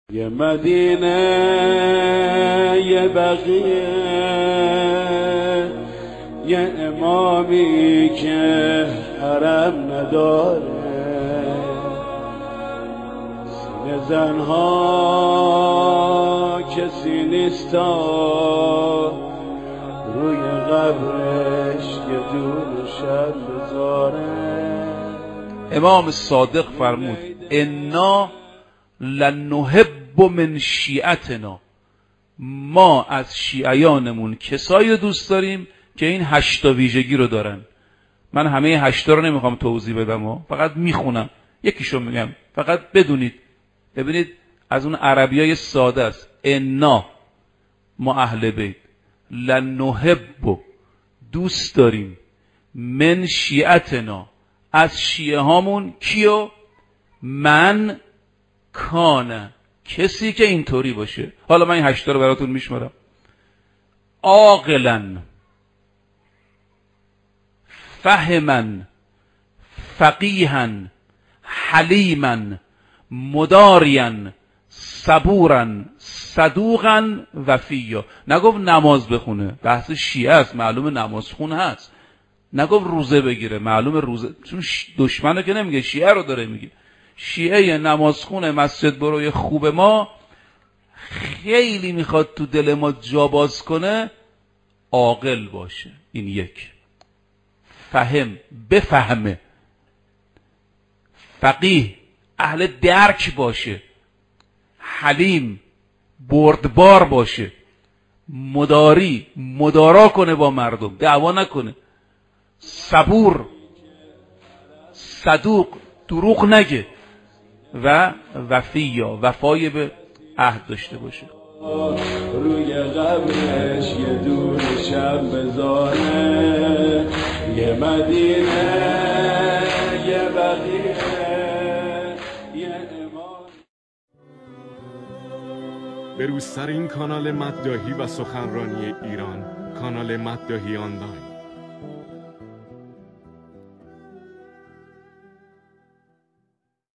یه مدینه یه بقیه یه امامی که حرم نداره، سینه زنها کسی نیستا، روی قبرش یه دور شب بذاره. امام صادق فرمود انا لنحب من شیعتنا، ما از شیعیانمون کسایی دوست داریم که این 8 ویژگی رو دارن. من همه 8 رو نمیخوام توضیح بدم فقط میخونم، یکیشو میگم فقط بدونید. ببینید از اون عربیای ساده است. انا ما اهل بیت، لنحب دوست داریم، من شیعتنا از شیعه هامون کیو؟ من کانه، کسی که اینطوری باشه. حالا من این 8 رو براتون میشمارم. عاقلا، فهمن، فقیهن، حلیمن، مدارین، صبورن، صدوقن، وفیا. نگفت نماز بخونه، بحث شیعه است، معلومه نماز خون هست. نگفت روزه بگیره، معلومه روزه، چون دشمنه که نمیگه، شیعه رو داره میگه. شیعه نمازخونه مسجد بروی خوب ما خیلی میخواد تو دل ما جا باز کنه، عاقل باشه. این یک. فهم، بفهمه. فقیه، اهل درک باشه. حلیم، بردبار باشه. مداری، مدارا کنه با مردم، دعوا نکنه. صبور، صدوق، دروغ نگه. و وفیا، وفای به عهد داشته باشه. روی قبرش یه دور شب بذاره، یه مدینه یه بقیه یه امام. به روزترین کانال مداحی و سخنرانی ایران، کانال مداحی آنلاین.